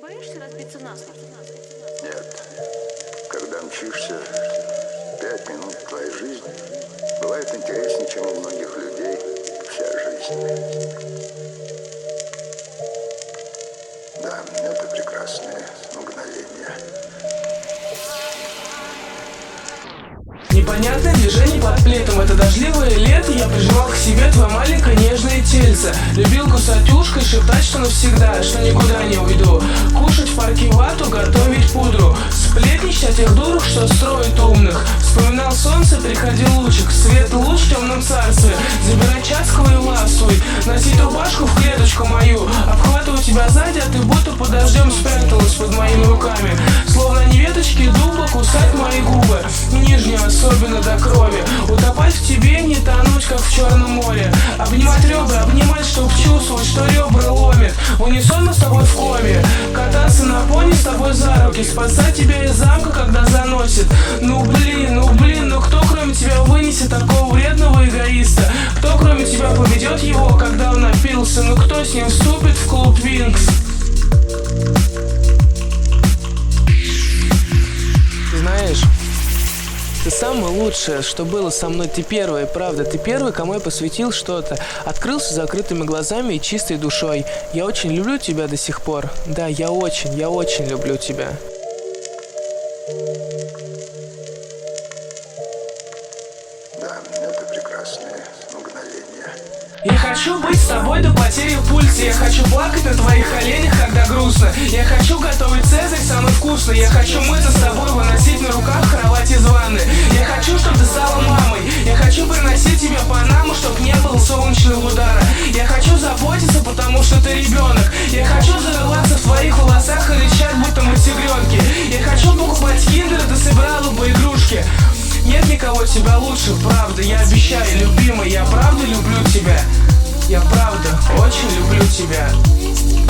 боишься разбиться насмерть? Нет. Когда мчишься, 5 минут твоей жизни бывает интереснее, чем у многих людей вся жизнь. Да, это прекрасное мгновение. Непонятное движение под пледом. Это дождливое лето. Я прижимал к себе твое маленькое нежное тельце. Любил кусать ушко и шептать, что навсегда, что никуда не уйду. Кушать в парке вату, готовить пудру. Сплетничать о тех дурах, что строят умных. Вспоминал солнце, приходил лучик. Свет луч в темном царстве. Забирай часковый и властвуй. Носить рубашку в клеточку мою. Обхватываю тебя сзади, а ты будто под дождем спряталась под моими руками. Словно не веточки дуба, кусать мои губы. Нижнюю особенно до крови. Утопать в тебе, не тонуть, как в Черном море. Обнимать ребра, обнимать, чтоб чувствовать, что ребра ломит. В унисон мы с тобой в коме. Кататься на пони с тобой за руки. Спасать тебя из замка, когда заносит. Ну блин, ну кто кроме тебя вынесет такого вредного эгоиста? Кто кроме тебя поведет его, когда он напился? Ну кто с ним вступит в клуб Винкс? Знаешь, ты самое лучшее, что было со мной. Ты первая, правда. Ты первый, кому я посвятил что-то. Открылся с закрытыми глазами и чистой душой. Я очень люблю тебя до сих пор. Да, я очень люблю тебя. Да, это прекрасное мгновение. Я хочу быть с тобой до потери в пульсе. Я хочу плакать на твоих коленях, когда грустно. Я хочу готовить цезарь самый вкусный. Я хочу мыться с тобой, выносить на руках кровать из ванны. Я хочу, чтобы ты стала мамой. Я хочу приносить тебе Панаму, чтоб не было солнечного удара. Я хочу заботиться, потому что ты ребенок. Я хочу зарываться в твоих волосах и рычать, будто мы тигренки. Я хочу покупать киндер, ты собирала бы игрушки. Нет никого тебя лучше, правда, я обещаю, любимый, я правда люблю тебя. Я правда очень люблю тебя.